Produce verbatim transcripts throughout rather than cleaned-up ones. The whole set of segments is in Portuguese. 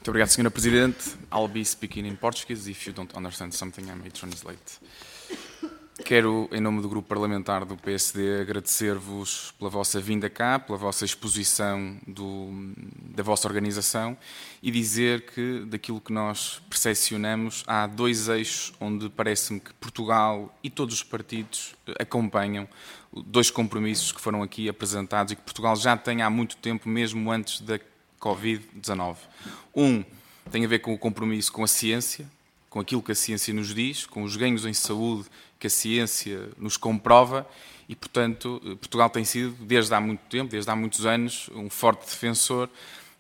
Muito obrigado, senhora Presidente. I'll be speaking in Portuguese. If you don't understand something, I may translate. Quero, em nome do Grupo Parlamentar do P S D, agradecer-vos pela vossa vinda cá, pela vossa exposição do, da vossa organização e dizer que, daquilo que nós percepcionamos, há dois eixos onde parece-me que Portugal e todos os partidos acompanham dois compromissos que foram aqui apresentados e que Portugal já tem há muito tempo, mesmo antes da covid dezanove. Um tem a ver com o compromisso com a ciência, com aquilo que a ciência nos diz, com os ganhos em saúde que a ciência nos comprova e, portanto, Portugal tem sido, desde há muito tempo, desde há muitos anos, um forte defensor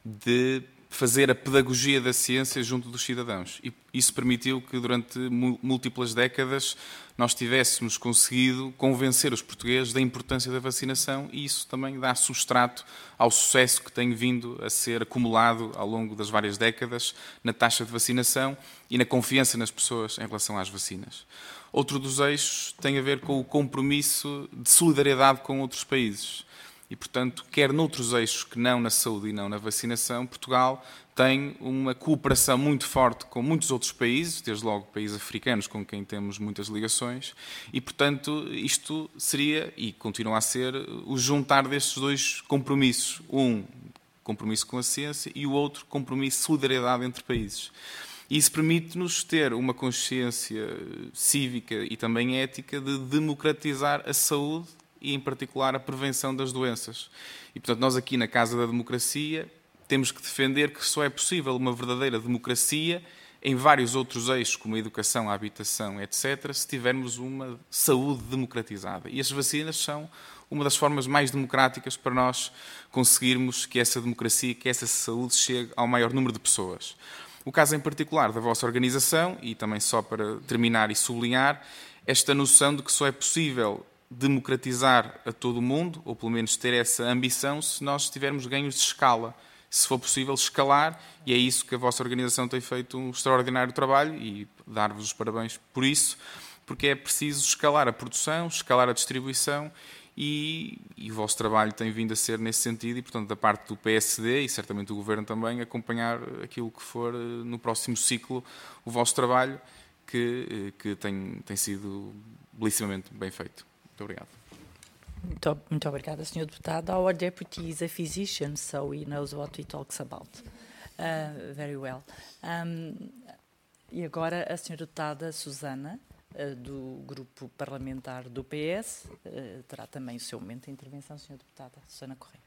de fazer a pedagogia da ciência junto dos cidadãos. E isso permitiu que, durante múltiplas décadas, nós tivéssemos conseguido convencer os portugueses da importância da vacinação e isso também dá substrato ao sucesso que tem vindo a ser acumulado ao longo das várias décadas na taxa de vacinação e na confiança nas pessoas em relação às vacinas. Outro dos eixos tem a ver com o compromisso de solidariedade com outros países. E, portanto, quer noutros eixos que não na saúde e não na vacinação, Portugal tem uma cooperação muito forte com muitos outros países, desde logo países africanos com quem temos muitas ligações, e, portanto, isto seria, e continua a ser, o juntar destes dois compromissos. Um, compromisso com a ciência, e o outro, compromisso de solidariedade entre países. E isso permite-nos ter uma consciência cívica e também ética de democratizar a saúde e, em particular, a prevenção das doenças. E, portanto, nós aqui na Casa da Democracia temos que defender que só é possível uma verdadeira democracia em vários outros eixos, como a educação, a habitação, etcétera, se tivermos uma saúde democratizada. E as vacinas são uma das formas mais democráticas para nós conseguirmos que essa democracia, que essa saúde chegue ao maior número de pessoas. O caso em particular da vossa organização, e também só para terminar e sublinhar, esta noção de que só é possível democratizar a todo o mundo, ou pelo menos ter essa ambição, se nós tivermos ganhos de escala. Se for possível, escalar, e é isso que a vossa organização tem feito um extraordinário trabalho, e dar-vos os parabéns por isso, porque é preciso escalar a produção, escalar a distribuição, e, e o vosso trabalho tem vindo a ser nesse sentido, e, portanto, da parte do P S D, e certamente do Governo também, acompanhar aquilo que for no próximo ciclo o vosso trabalho, que, que tem, tem sido belissimamente bem feito. Muito obrigado. Muito, muito obrigada, senhor Deputado. Our deputy is a physician, so he knows what he talks about uh, very well. Um, e agora a senhora Deputada Susana, uh, do Grupo Parlamentar do P S, uh, terá também o seu momento de intervenção, senhora Deputada Susana Correia.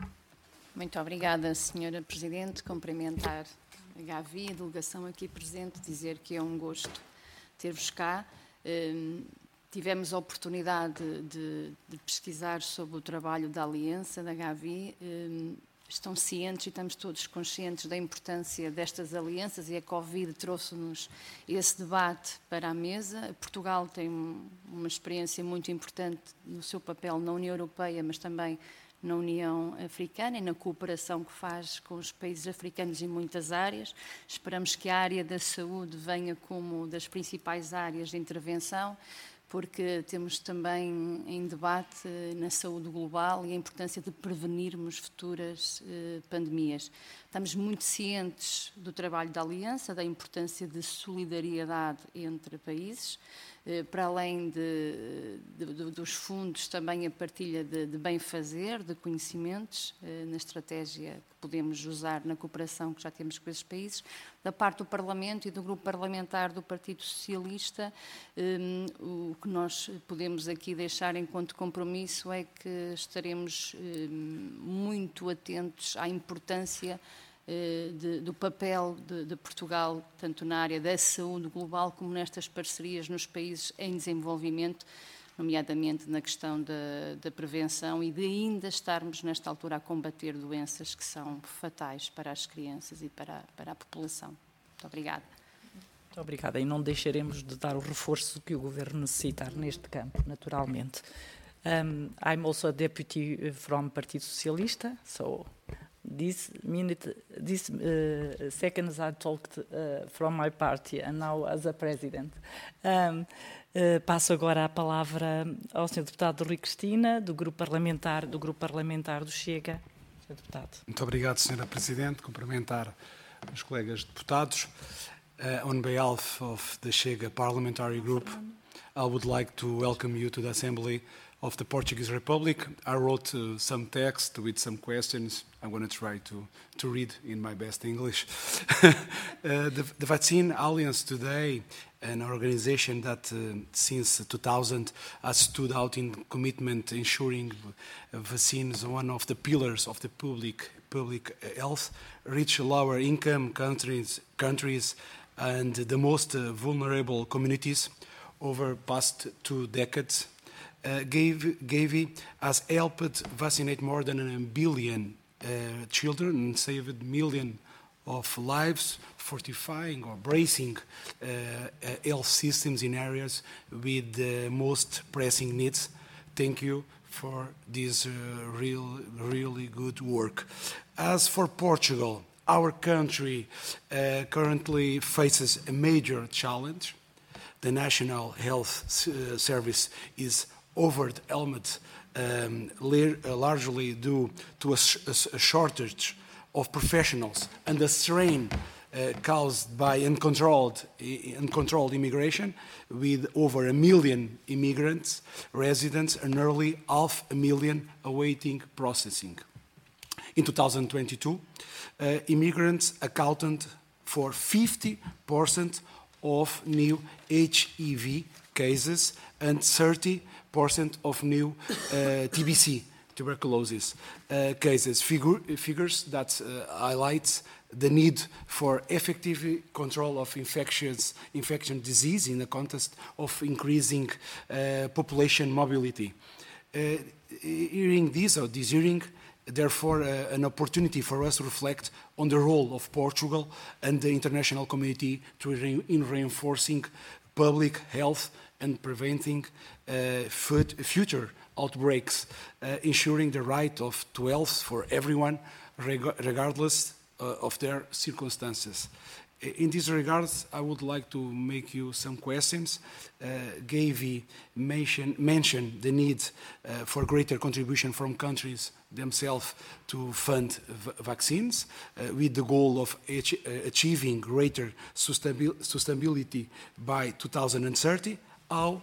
Muito obrigada, senhora Presidente. Cumprimentar a Gavi, a delegação aqui presente, dizer que é um gosto ter-vos cá. Um, Tivemos a oportunidade de, de pesquisar sobre o trabalho da Aliança, da Gavi. Estão cientes e estamos todos conscientes da importância destas alianças e a Covid trouxe-nos esse debate para a mesa. Portugal tem uma experiência muito importante no seu papel na União Europeia, mas também na União Africana e na cooperação que faz com os países africanos em muitas áreas. Esperamos que a área da saúde venha como das principais áreas de intervenção, porque temos também em debate na saúde global e a importância de prevenirmos futuras eh, pandemias. Estamos muito cientes do trabalho da Aliança, da importância de solidariedade entre países, eh, para além de, de, de, dos fundos, também a partilha de, de bem-fazer, de conhecimentos, eh, na estratégia que podemos usar na cooperação que já temos com esses países. Da parte do Parlamento e do Grupo Parlamentar do Partido Socialista, eh, o que nós podemos aqui deixar enquanto compromisso é que estaremos eh, muito atentos à importância eh, de, do papel de, de Portugal, tanto na área da saúde global como nestas parcerias nos países em desenvolvimento, nomeadamente na questão da, da prevenção e de ainda estarmos nesta altura a combater doenças que são fatais para as crianças e para, para a população. Muito obrigada. Muito obrigada. E não deixaremos de dar o reforço que o Governo necessitar neste campo, naturalmente. Um, I'm also a deputy from Partido Socialista, so this minute, this uh, seconds I talked uh, from my party and now as a president. Um, uh, passo agora a palavra ao senhor Deputado Rui Cristina, do Grupo Parlamentar, do Grupo Parlamentar do Chega. senhor Deputado. Muito obrigado, senhora Presidente. Cumprimentar os colegas deputados. Uh, on behalf of the Chega Parliamentary Group, I would like to welcome you to the Assembly of the Portuguese Republic. I wrote uh, some text with some questions. I'm going to try to, to read in my best English. uh, the, the Vaccine Alliance today, an organization that uh, since two thousand has stood out in commitment ensuring vaccines, one of the pillars of the public, public health, reach lower income countries, countries and the most uh, vulnerable communities over past two decades. Uh, Gavi has helped vaccinate more than a billion uh, children and saved millions of lives, fortifying or bracing uh, uh, health systems in areas with the most pressing needs. Thank you for this uh, real, really good work. As for Portugal, our country uh, currently faces a major challenge. The National Health uh, Service is overwhelmed, um, largely due to a, a shortage of professionals and a strain uh, caused by uncontrolled, uncontrolled immigration, with over a million immigrants, residents, and nearly half a million awaiting processing. In two thousand twenty-two, uh, immigrants accounted for fifty percent of new H I V cases and thirty percent of new uh, T B C, tuberculosis, uh, cases. Figur figures that uh, highlights the need for effective control of infectious infection disease in the context of increasing uh, population mobility. Uh, hearing this or this hearing, therefore, uh, an opportunity for us to reflect on the role of Portugal and the international community to re in reinforcing public health and preventing uh, food, future outbreaks, uh, ensuring the right of to health for everyone, reg regardless uh, of their circumstances. In this regard, I would like to make you some questions. Uh, Gavi mentioned mention the need uh, for greater contribution from countries themselves to fund vaccines, uh, with the goal of ach uh, achieving greater sustainability sustainability by two thousand thirty. How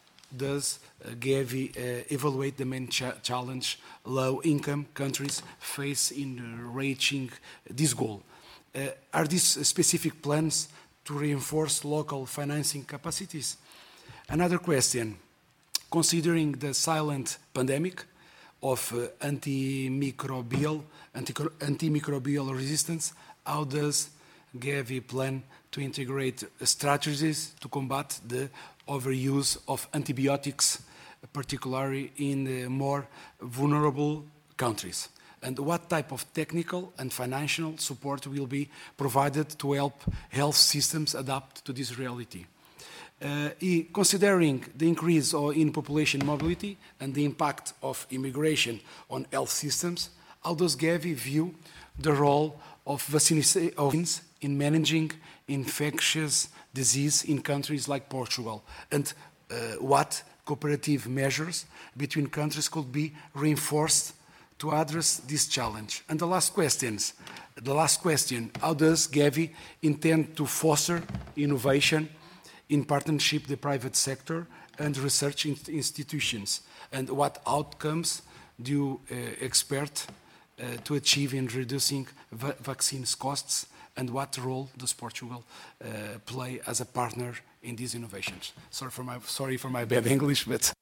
does uh, Gavi uh, evaluate the main cha challenge low-income countries face in uh, reaching this goal? Uh, are these specific plans to reinforce local financing capacities? Another question, considering the silent pandemic of uh, antimicrobial, antimicrobial resistance, how does Gavi plan to integrate strategies to combat the overuse of antibiotics, particularly in the more vulnerable countries? And what type of technical and financial support will be provided to help health systems adapt to this reality? Uh, considering the increase in population mobility and the impact of immigration on health systems, how does Gavi view the role of vaccines in managing infectious disease in countries like Portugal? And uh, what cooperative measures between countries could be reinforced to address this challenge? And the last questions, the last question, how does Gavi intend to foster innovation in partnership with the private sector and research institutions? And what outcomes do you uh, expect uh, to achieve in reducing va vaccines costs? And what role does Portugal uh, play as a partner in these innovations? Sorry for my, sorry for my bad English, but...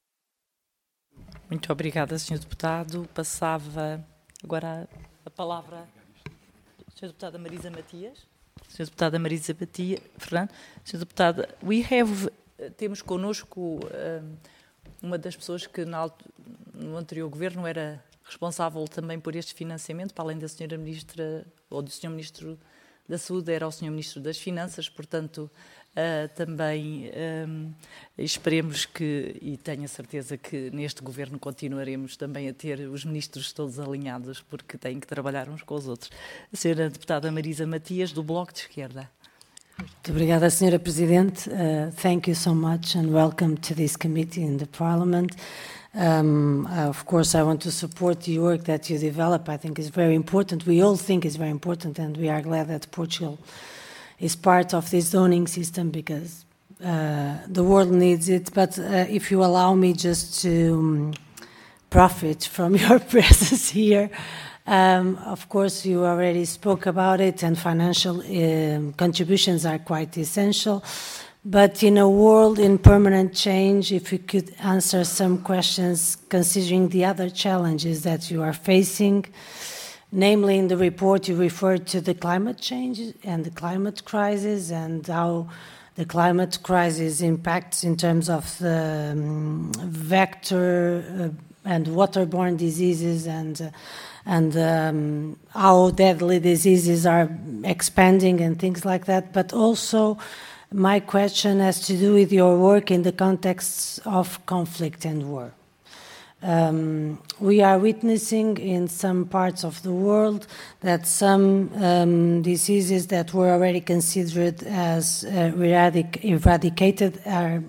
Muito obrigada, senhor Deputado. Passava agora a palavra à senhora Deputada Marisa Matias. senhora Deputada Marisa Matias, Fernando. senhora Deputada, we have, temos connosco um, uma das pessoas que no, no anterior governo era responsável também por este financiamento, para além da senhora Ministra, ou do senhor Ministro da Saúde, era o senhor Ministro das Finanças, portanto, Uh, também um, esperemos que, e tenho a certeza que neste governo continuaremos também a ter os ministros todos alinhados, porque têm que trabalhar uns com os outros. A senhora Deputada Marisa Matias, do Bloco de Esquerda. Muito obrigada, senhora Presidente. Uh, thank you so much and welcome to this committee in the Parliament. Um, of course, I want to support the work that you develop. I think it's very important. We all think it's very important, and we are glad that Portugal is part of this zoning system because uh, the world needs it. But uh, if you allow me just to um, profit from your presence here, Um, of course, you already spoke about it, and financial um, contributions are quite essential. But in a world in permanent change, if you could answer some questions considering the other challenges that you are facing, namely in the report you referred to the climate change and the climate crisis and how the climate crisis impacts in terms of the um, vector uh, and waterborne diseases and uh, and um, how deadly diseases are expanding and things like that. But also my question has to do with your work in the context of conflict and war. Um, we are witnessing in some parts of the world that some um, diseases that were already considered as uh, eradic eradicated are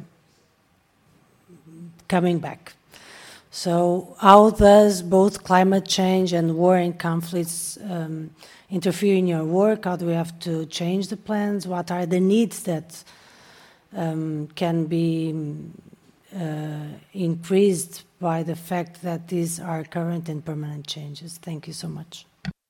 coming back. So how does both climate change and war and conflicts um, interfere in your work? How do we have to change the plans? What are the needs that um, can be uh, increased by the fact that these are current and permanent changes? Thank you so much.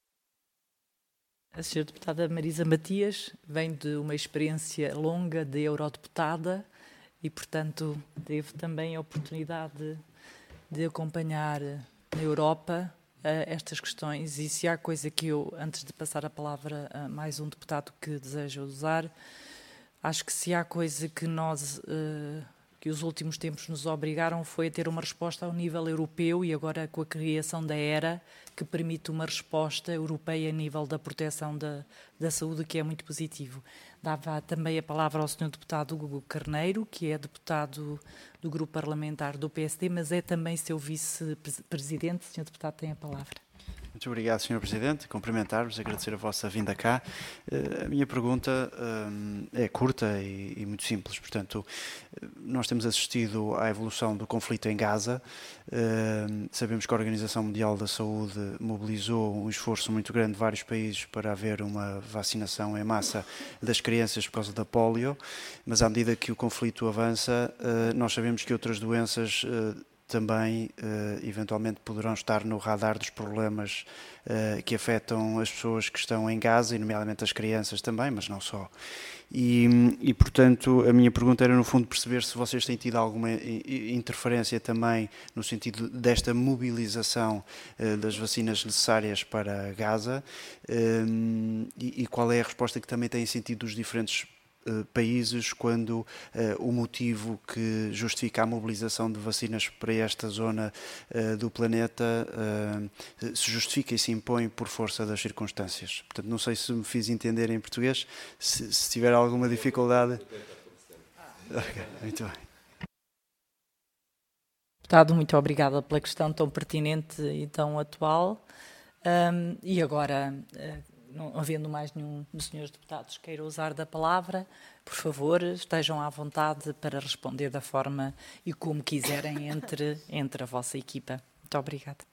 A senhora deputada Marisa Matias vem de uma experiência longa de eurodeputada e, portanto, teve também a oportunidade de de acompanhar na Europa uh, estas questões, e se há coisa que eu, antes de passar a palavra a mais um deputado que deseja usar, acho que se há coisa que nós, uh, que os últimos tempos nos obrigaram foi a ter uma resposta ao nível europeu, e agora com a criação da ERA, que permite uma resposta europeia a nível da proteção da, da saúde, que é muito positivo. Dava também a palavra ao senhor deputado Hugo Carneiro, que é deputado do grupo parlamentar do P S D, mas é também seu vice-presidente. senhor deputado, tem a palavra. Muito obrigado, senhor Presidente. Cumprimentar-vos, agradecer a vossa vinda cá. Uh, a minha pergunta um, é curta e, e muito simples. Portanto, nós temos assistido à evolução do conflito em Gaza. Uh, sabemos que a Organização Mundial da Saúde mobilizou um esforço muito grande de vários países para haver uma vacinação em massa das crianças por causa da polio, mas à medida que o conflito avança, uh, nós sabemos que outras doenças uh, também, uh, eventualmente, poderão estar no radar dos problemas uh, que afetam as pessoas que estão em Gaza, e nomeadamente as crianças também, mas não só. E, e, portanto, a minha pergunta era, no fundo, perceber se vocês têm tido alguma interferência também no sentido desta mobilização uh, das vacinas necessárias para Gaza, um, e, e qual é a resposta que também têm sentido dos diferentes Uh, países quando uh, o motivo que justifica a mobilização de vacinas para esta zona uh, do planeta uh, se justifica e se impõe por força das circunstâncias. Portanto, não sei se me fiz entender em português, se, se tiver alguma dificuldade. Okay, muito bem. Deputado, muito obrigada pela questão tão pertinente e tão atual. Um, e agora, uh, não havendo mais nenhum dos senhores deputados que queira usar da palavra, por favor, estejam à vontade para responder da forma e como quiserem entre, entre a vossa equipa. Muito obrigada.